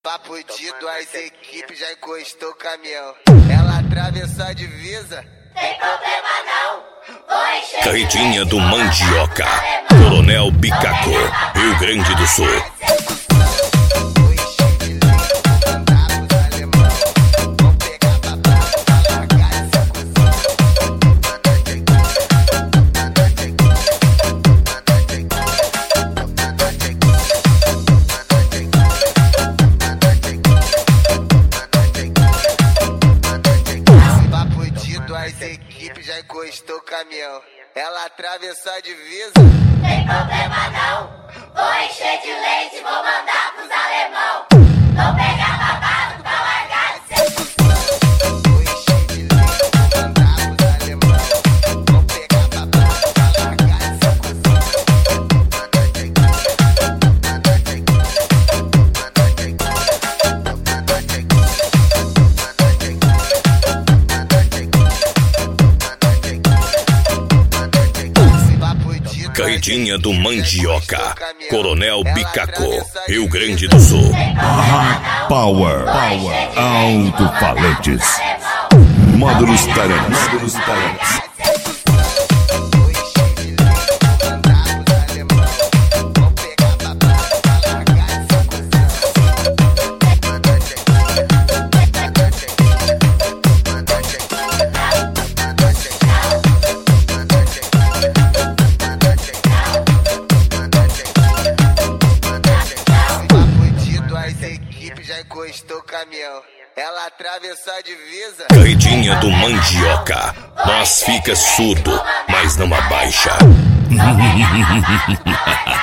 Papo de duas equipes já encostou o caminhão. Ela atravessou a divisa. Tem problema não, vou encher. Carretinha do Mandioca, Coronel Bicaco, Rio Grande do Sul. As equipes já encostou o caminhão. Ela atravessou a divisa. Tem problema não, vou encher de leite, vou mandar pros alemão. Vou pegar babado pra largar de ser cuzão. Vou encher de leite, vou mandar pros alemão. Vou pegar babado pra largar de ser cuzão. Carretinha do Mandioca, Coronel Bicaco, Rio Grande do Sul. Power Alto-Falantes. Módulos Tarantes. Já encostou o caminhão. Ela atravessou a divisa. Carretinha do Mandioca. Nós fica surdo, mas não abaixa.